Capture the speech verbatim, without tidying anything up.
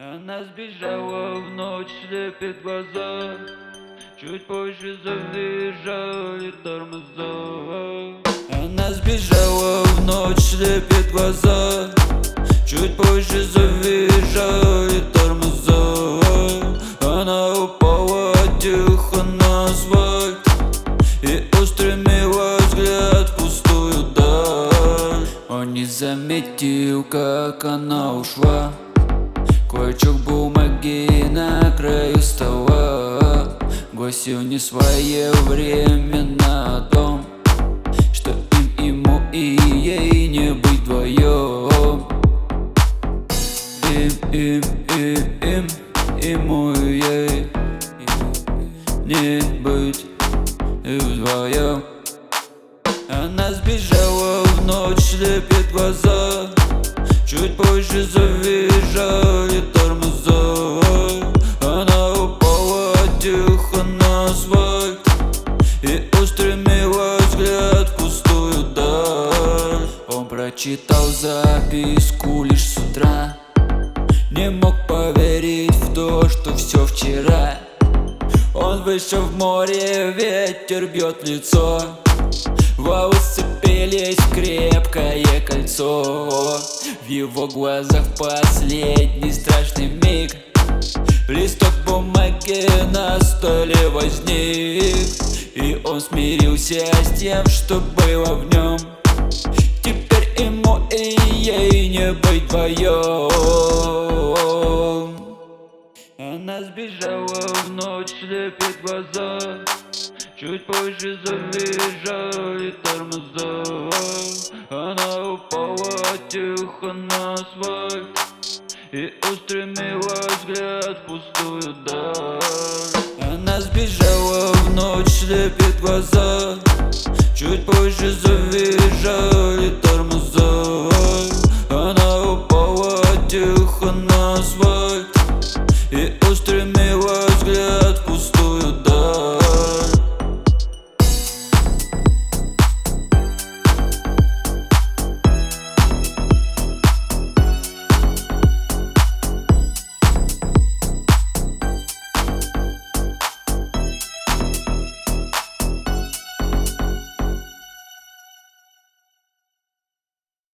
Она сбежала в ночь, слепит глаза. Чуть позже завизжали тормоза. Она сбежала в ночь, слепит глаза. Чуть позже завизжали тормоза. Она упала тихо на асфальт и устремила взгляд в пустую даль. Он не заметил, как она ушла. Клочок бумаги на краю стола гласил не своевременно о том, что им, ему и ей не быть вдвоем. Им, им, им, им, ему и ей не быть вдвоем. Она сбежала в ночь, слепит глаза. Чуть позже завизжали тормоза. Она упала тихо на асфальт и устремила взгляд в пустую даль. Он прочитал записку лишь с утра. Не мог поверить в то, что все вчера. Он вышел в море, ветер бьет в лицо. Волосы вцепились в крепкое кольцо. В его глазах последний страшный миг. Листок бумаги на столе возник, и он смирился с тем, что было в нем. Теперь ему и ей не быть вдвоем. Она сбежала в ночь, слепит глаза. Чуть позже завизжали тормоза. Она упала тихо на асфальт и устремила взгляд в пустую даль. Она сбежала в ночь, слепит глаза. Чуть позже завизжали тормоза. Она упала тихо на асфальт и устремила взгляд в пустую даль.